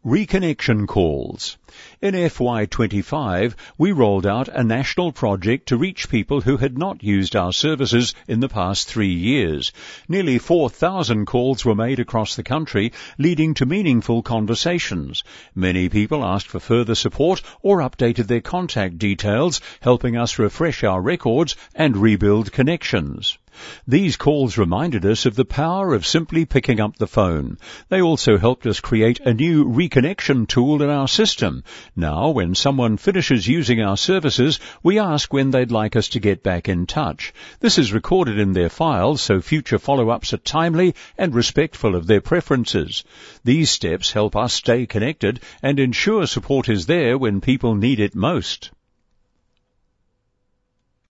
Reconnection calls. In FY25, we rolled out a national project to reach people who had not used our services in the past 3 years. Nearly 4,000 calls were made across the country, leading to meaningful conversations. Many people asked for further support or updated their contact details, helping us refresh our records and rebuild connections. These calls reminded us of the power of simply picking up the phone. They also helped us create a new reconnection tool in our system. Now, when someone finishes using our services, we ask when they'd like us to get back in touch. This is recorded in their files so future follow-ups are timely and respectful of their preferences. These steps help us stay connected and ensure support is there when people need it most.